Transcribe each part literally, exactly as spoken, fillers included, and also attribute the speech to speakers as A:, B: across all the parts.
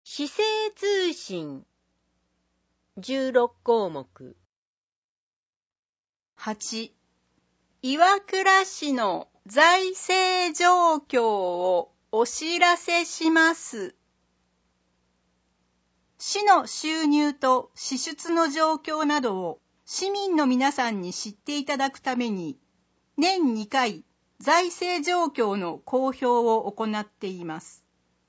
A: 市政通信じゅうろくこうもく。
B: はち、岩倉市の財政状況をお知らせします。市の収入と支出の状況などを市民の皆さんに知っていただくために、年にかい財政状況の公表を行っています。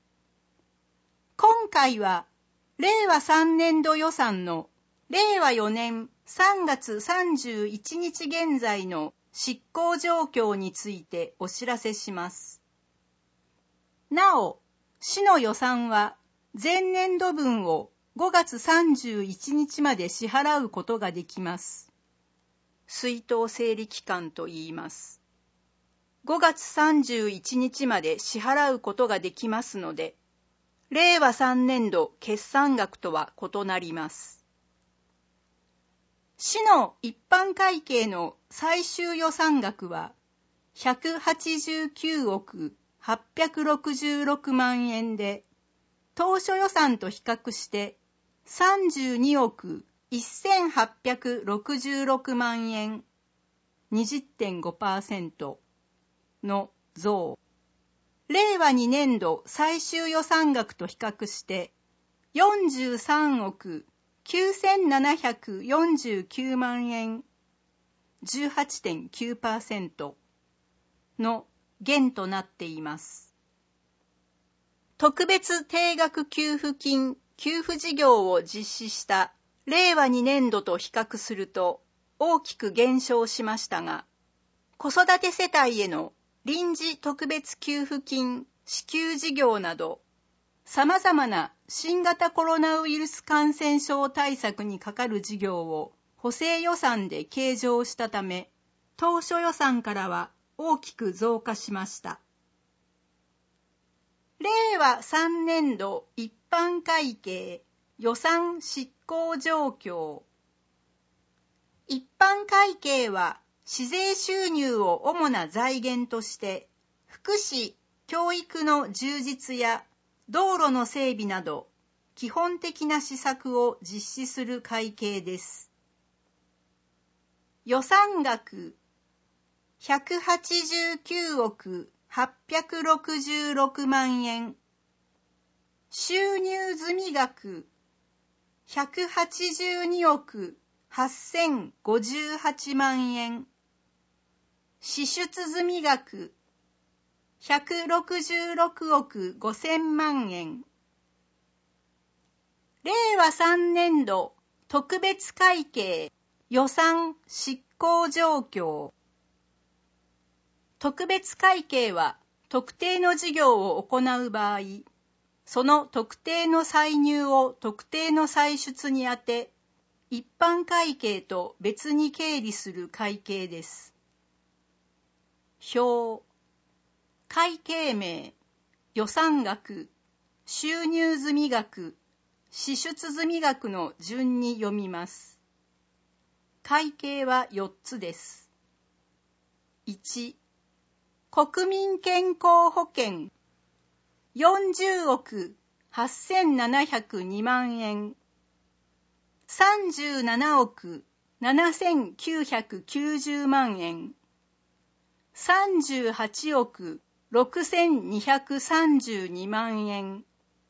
B: 今回は、れいわさんねんど予算のれいわよねんさんがつさんじゅういちにち現在の執行状況についてお知らせします。なお、市の予算は前年度分をごがつさんじゅういちにちまで支払うことができます。出納整理期間と言います。ごがつさんじゅういちにちまで支払うことができますので、れいわさんねんど決算額とは異なります。市の一般会計の最終予算額はひゃくはちじゅうきゅうおくはっぴゃくろくじゅうろくまんえんで、当初予算と比較してさんじゅうにおくせんはっぴゃくろくじゅうろくまんえん にじゅってんごパーセント の増。れいわにねんど最終予算額と比較してよんじゅうさんおくきゅうせんななひゃくよんじゅうきゅうまんえん じゅうはちてんきゅうパーセント の減となっています。特別定額給付金給付事業を実施したれいわにねんどと比較すると大きく減少しましたが、子育て世帯への臨時特別給付金支給事業など、様々な新型コロナウイルス感染症対策にかかる事業を補正予算で計上したため、当初予算からは大きく増加しました。れいわさんねんど一般会計予算執行状況。一般会計は市税収入を主な財源として、福祉・教育の充実や道路の整備など、基本的な施策を実施する会計です。予算額ひゃくはちじゅうきゅうおくはっぴゃくろくじゅうろくまんえん。収入済額ひゃくはちじゅうにおくはっせんごじゅうはちまんえん。支出済額ひゃくろくじゅうろくおくごせんまんえん。れいわさんねんど特別会計予算執行状況。特別会計は特定の事業を行う場合、その特定の歳入を特定の歳出に充て、一般会計と別に経理する会計です。表、会計名、予算額、収入済額、支出済額の順に読みます。会計はよっつです。いち、国民健康保険よんじゅうおくはっせんななひゃくにまんえん、さんじゅうななおくななせんきゅうひゃくきゅうじゅうまんえん、さんじゅうはちおくろくせんにひゃくさんじゅうにまんえん。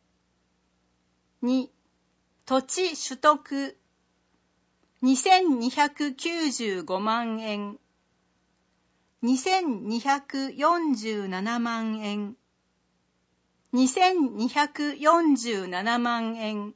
B: に、土地取得にせんにひゃくきゅうじゅうごまんえん、にせんにひゃくよんじゅうななまんえん、にせんにひゃくよんじゅうななまんえん。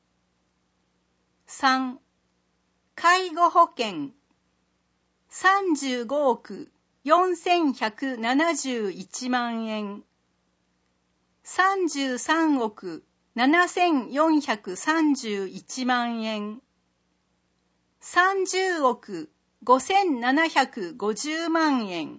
B: さん、介護保険さんじゅうごおくよんせんひゃくななじゅういちまんえん、さんじゅうさんおくななせんよんひゃくさんじゅういちまんえん、さんじゅうおくごせんななひゃくごじゅうまんえん。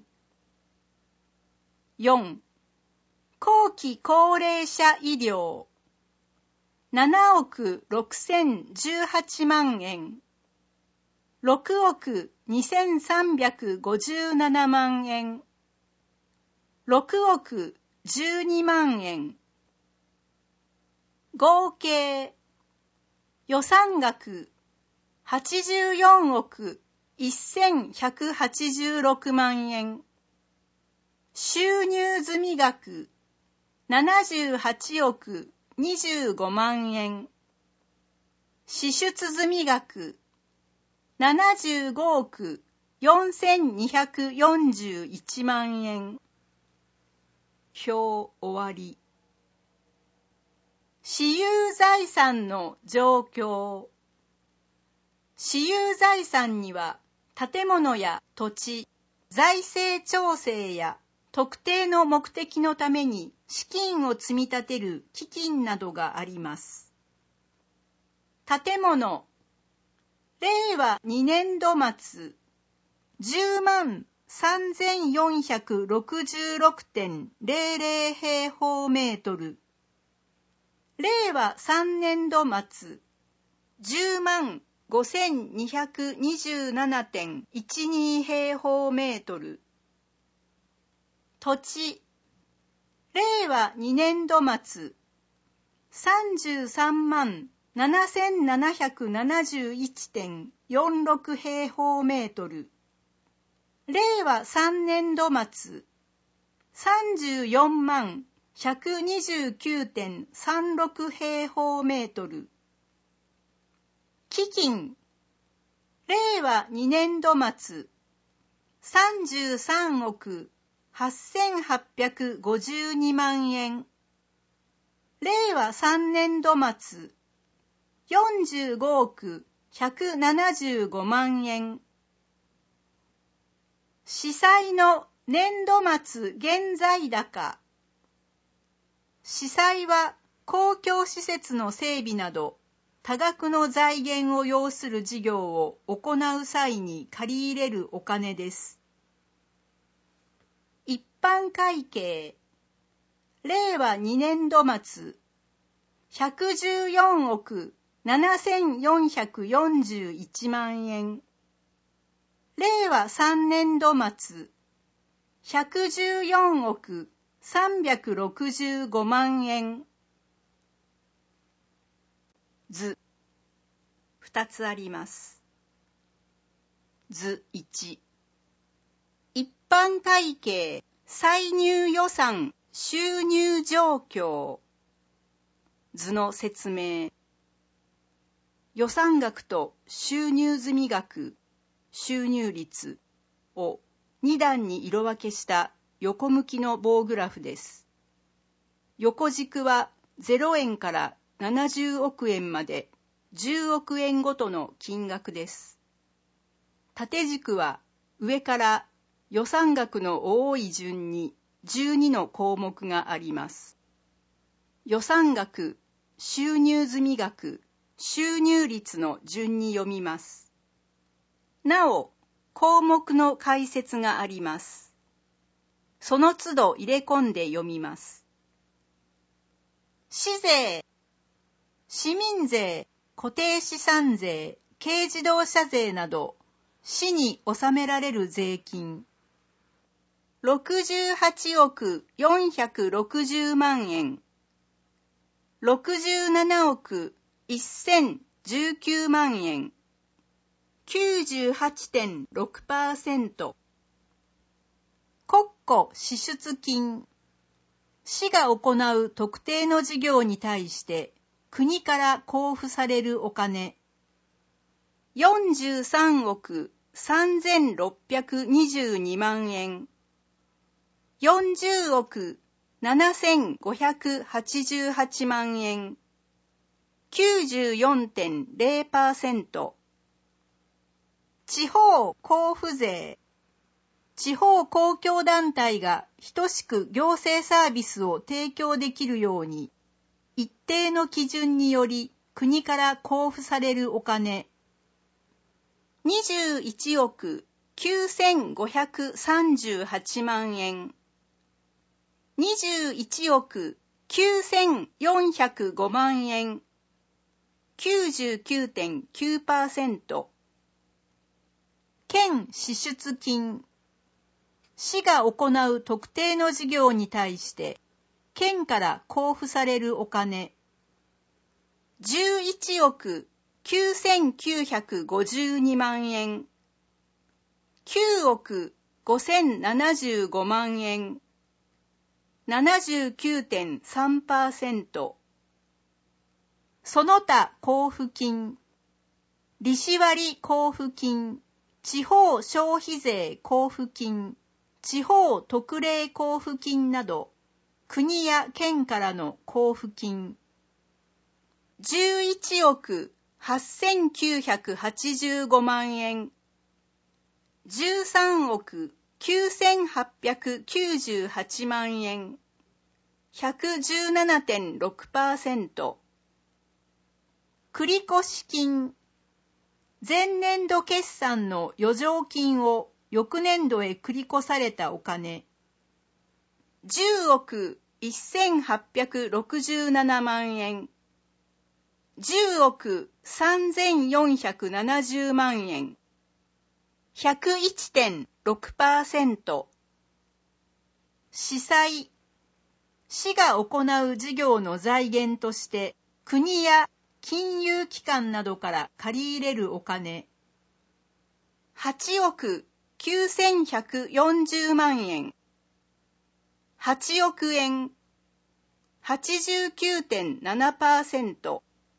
B: よん、後期高齢者医療ななおくろくせんじゅうはちまんえん、ろくおくにせんさんびゃくごじゅうななまんえん、ろくおくじゅうにまんえん。 合計予算額はちじゅうよんおくせんひゃくはちじゅうろくまんえん、収入済額ななじゅうはちおくにじゅうごまんえん、支出済額ななじゅうごおくよんせんにひゃくよんじゅういちまんえん。表終わり。私有財産の状況。私有財産には建物や土地、財政調整や特定の目的のために資金を積み立てる基金などがあります。建物、令和にねんど末、じゅうまんさんぜんよんひゃくろくじゅうろくてんぜろぜろ平方メートル。令和さんねんど末、じゅうまんごせんにひゃくにじゅうななてんいちに平方メートル。土地、令和にねんど末、さんじゅうさんまんななせんななひゃくななじゅういちてんよんろく平方メートル。令和さんねんど末、さんじゅうよんまんひゃくにじゅうきゅうてんさんろく平方メートル。基金、令和にねんど末、さんじゅうさんおくはっせんはっぴゃくごじゅうにまんえん。令和さんねんど末、よんじゅうごおくひゃくななじゅうごまんえん。司債の年度末現在高。司債は公共施設の整備など多額の財源を要する事業を行う際に借り入れるお金です。一般会計、令和にねんど末、ひゃくじゅうよんおくななせんよんひゃくよんじゅういちまんえん。令和さんねんど末、ひゃくじゅうよんおくさんびゃくろくじゅうごまんえん。図、二つあります。図いち、一般会計歳入予算収入状況。図の説明。予算額と収入済額、収入率をに段に色分けした横向きの棒グラフです。横軸はゼロえんからななじゅうおくえんまでじゅうおくえんごとの金額です。縦軸は上から予算額の多い順にじゅうにの項目があります。予算額、収入済額、収入率の順に読みます。なお、項目の解説があります。その都度入れ込んで読みます。市税、市民税、固定資産税、軽自動車税など、市に納められる税金。ろくじゅうはちおくよんひゃくろくじゅうまんえん。ろくじゅうななおくせんじゅうきゅうまんえん。きゅうじゅうはちてんろくパーセント。国庫支出金。市が行う特定の事業に対して国から交付されるお金。よんじゅうさんおくさんぜんろっぴゃくにじゅうにまんえん。よんじゅうおくななせんごひゃくはちじゅうはちまんえん。きゅうじゅうよんてんぜろパーセント。地方交付税。地方公共団体が等しく行政サービスを提供できるように、一定の基準により国から交付されるお金。にじゅういちおくきゅうせんごひゃくさんじゅうはちまんえん。にじゅういちおくきゅうせんよんひゃくごまんえん。きゅうじゅうきゅうてんきゅうパーセント。県支出金。市が行う特定の事業に対して県から交付されるお金。 じゅういちおくきゅうせんきゅうひゃくごじゅうにまんえん、きゅうおくごせんななじゅうごまんえん、ななじゅうきゅうてんさんパーセント。その他交付金、利子割交付金、地方消費税交付金、地方特例交付金など、国や県からの交付金。じゅういちおくはっせんきゅうひゃくはちじゅうごまんえん、じゅうさんおくきゅうせんはっぴゃくきゅうじゅうはちまんえん、ひゃくじゅうななてんろくパーセント。繰越金、前年度決算の余剰金を翌年度へ繰り越されたお金、じゅうおくせんはっぴゃくろくじゅうななまんえん、じゅうおくさんぜんよんひゃくななじゅうまんえん、ひゃくいちてんろくパーセント。市債、市が行う事業の財源として国や金融機関などから借り入れるお金、はちおくきゅうせんひゃくよんじゅうまんえん、はちおくえん、はちじゅうきゅうてんななパーセント。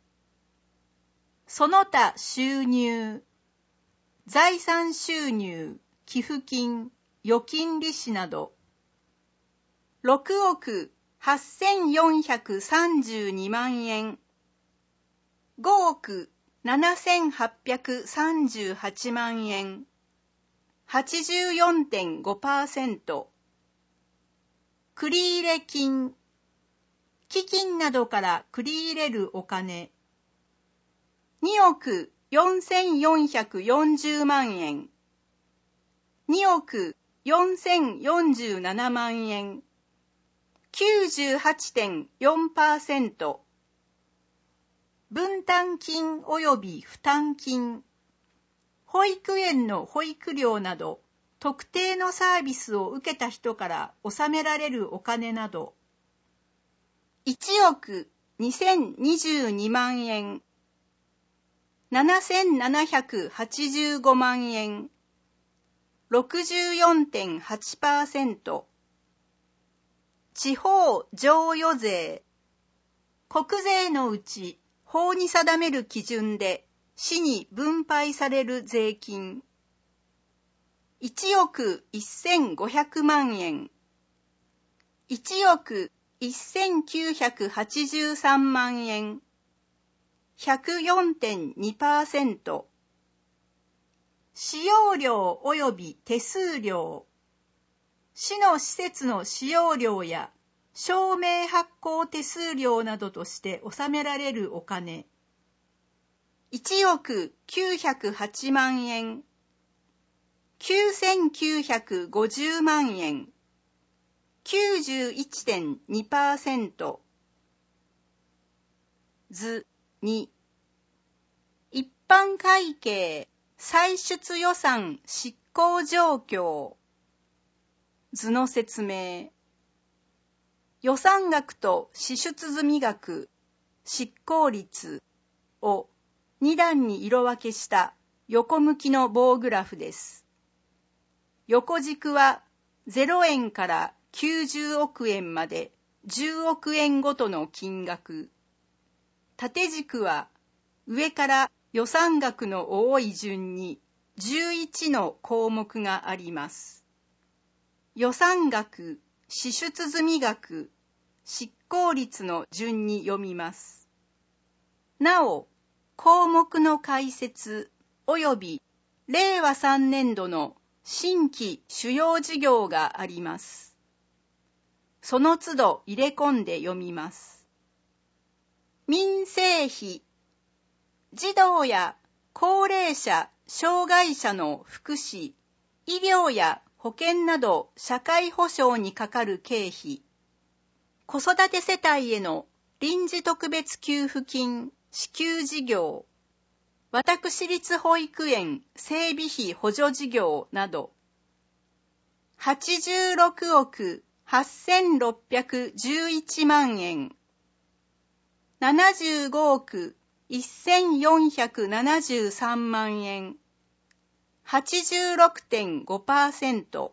B: その他収入、財産収入、寄付金、預金利子など、ろくおくはっせんよんひゃくさんじゅうにまんえん、ごおくななせんはっぴゃくさんじゅうはちまんえん、はちじゅうよんてんごパーセント。繰入金、基金などから繰り入れるお金、におくよんせんよんひゃくよんじゅうまんえん、におくよんせんよんじゅうななまんえん、きゅうじゅうはちてんよんパーセント。分担金及び負担金、保育園の保育料など、特定のサービスを受けた人から納められるお金など、いちおくにせんにじゅうにまんえん、ななせんななひゃくはちじゅうごまんえん、ろくじゅうよんてんはちパーセント。地方譲与税、国税のうち法に定める基準で市に分配される税金、いちおくせんごひゃくまんえん、いちおくせんきゅうひゃくはちじゅうさんまんえん、ひゃくよんてんにパーセント。使用料及び手数料、市の施設の使用料や証明発行手数料などとして納められるお金、いちおくきゅうひゃくはちまんえん、きゅうせんきゅうひゃくごじゅうまんえん、きゅうじゅういちてんにパーセント。図に、一般会計歳出予算執行状況。図の説明。予算額と支出済額、執行率をに段に色分けした横向きの棒グラフです。横軸はゼロえんからきゅうじゅうおくえんまでじゅうおくえんごとの金額。縦軸は上から予算額の多い順にじゅういちの項目があります。予算額、支出済額、執行率の順に読みます。なお、項目の解説及びれいわさんねんどの新規主要事業があります。その都度入れ込んで読みます。民生費、児童や高齢者、障害者の福祉、医療や保険など社会保障にかかる経費、子育て世帯への臨時特別給付金支給事業、私立保育園整備費補助事業など、はちじゅうろくおくはっせんろっぴゃくじゅういちまんえん。 ななじゅうごおくせんよんひゃくななじゅうさんまんえん、はちじゅうろくてんごパーセント。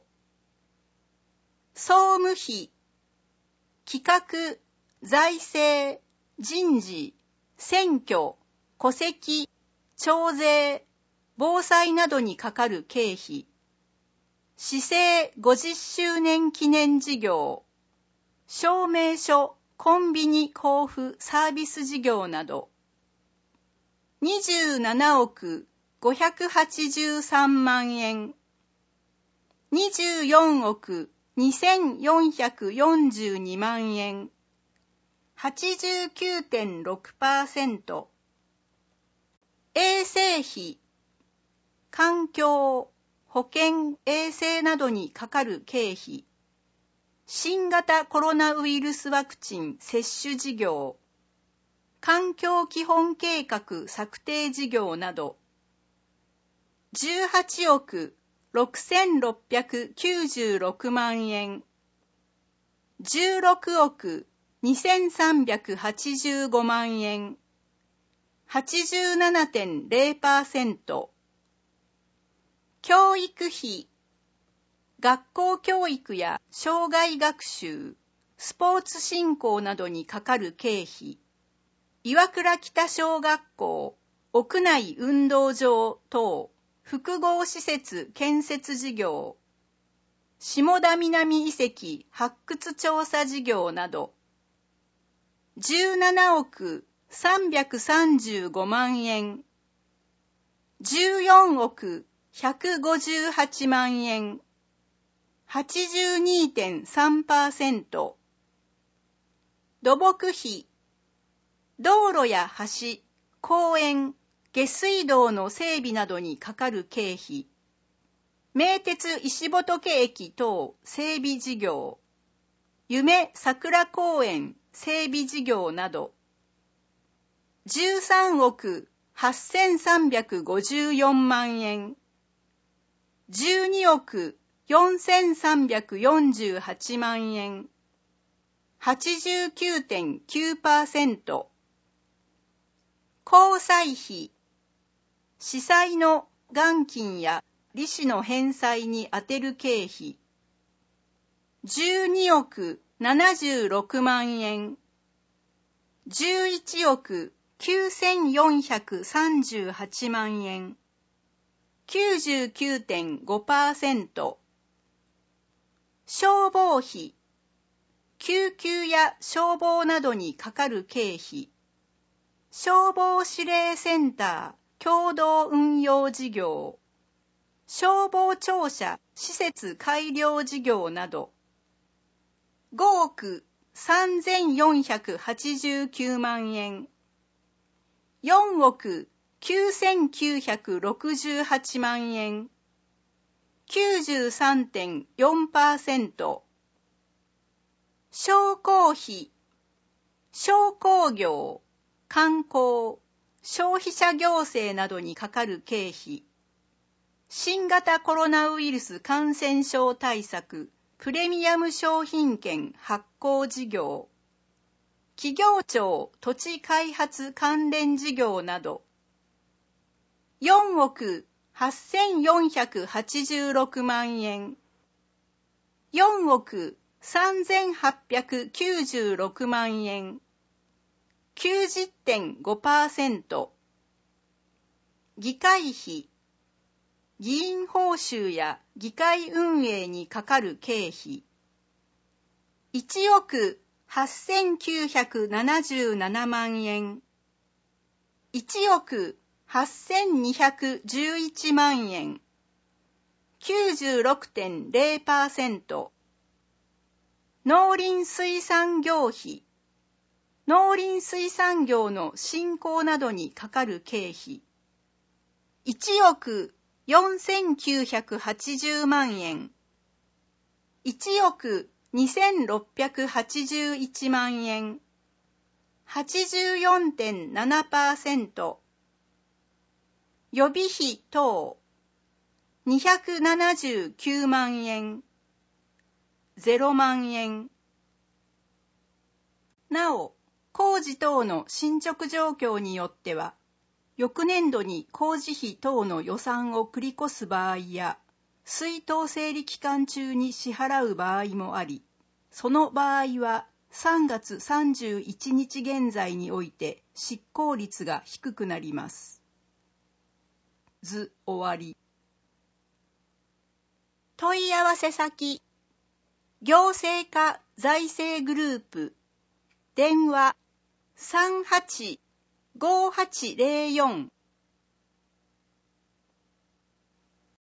B: 総務費、企画、財政、人事、選挙、戸籍、徴税、防災などにかかる経費、市政ごじゅっしゅうねん記念事業、証明書、コンビニ交付サービス事業など、にじゅうななおくごひゃくはちじゅうさんまんえん、にじゅうよんおくにせんよんひゃくよんじゅうにまんえん、はちじゅうきゅうてんろくパーセント。衛生費、環境、保健衛生などにかかる経費、新型コロナウイルスワクチン接種事業、環境基本計画策定事業など、じゅうはちおくろくせんろっぴゃくきゅうじゅうろくまんえん、じゅうろくおくにせんさんびゃくはちじゅうごまんえん、はちじゅうななてんゼロパーセント。教育費、学校教育や生涯学習、スポーツ振興などにかかる経費、岩倉北小学校、屋内運動場等、複合施設建設事業、下田南遺跡発掘調査事業など、じゅうななおくさんびゃくさんじゅうごまんえん、じゅうよんおくひゃくごじゅうはちまんえん、はちじゅうにてんさんパーセント。土木費、道路や橋、公園、下水道の整備などにかかる経費、名鉄石仏駅等整備事業、夢桜公園整備事業など、じゅうさんおくはっせんさんびゃくごじゅうよんまんえん、じゅうにおくよんせんさんびゃくよんじゅうはちまんえん、はちじゅうきゅうてんきゅうパーセント。交際費、司祭の元金や利子の返済に充てる経費、じゅうにおくななじゅうろくまんえん、じゅういちおくきゅうせんよんひゃくさんじゅうはちまんえん、きゅうじゅうきゅうてんごパーセント。消防費、救急や消防などにかかる経費、消防指令センター共同運用事業、消防庁舎施設改良事業など、ごおくさんぜんよんひゃくはちじゅうきゅうまんえん、よんおくきゅうせんきゅうひゃくろくじゅうはちまんえん、きゅうじゅうさんてんよんパーセント。商工費、商工業、観光、消費者行政などにかかる経費、新型コロナウイルス感染症対策プレミアム商品券発行事業、企業庁土地開発関連事業など、よんおくはっせんよんひゃくはちじゅうろくまんえん、よんおくさんぜんはっぴゃくきゅうじゅうろくまんえん、きゅうじゅってんごパーセント。議会費、議員報酬や議会運営にかかる経費、いちおくはっせんきゅうひゃくななじゅうななまんえん、いちおくはっせんにひゃくじゅういちまんえん、きゅうじゅうろくてんゼロパーセント。農林水産業費、農林水産業の振興などにかかる経費、いちおくよんせんきゅうひゃくはちじゅうまんえん、いちおくにせんろっぴゃくはちじゅういちまんえん、はちじゅうよんてんななパーセント。予備費等、にひゃくななじゅうきゅうまんえん、ゼロまんえん。なお、 工事等の進捗状況によっては、翌年度に工事費等の予算を繰り越す場合や、出納整理期間中に支払う場合もあり、その場合はさんがつさんじゅういちにち現在において執行率が低くなります。図終わり。問い合わせ先、行政課財政グループ、電話 さんはちごはちゼロよん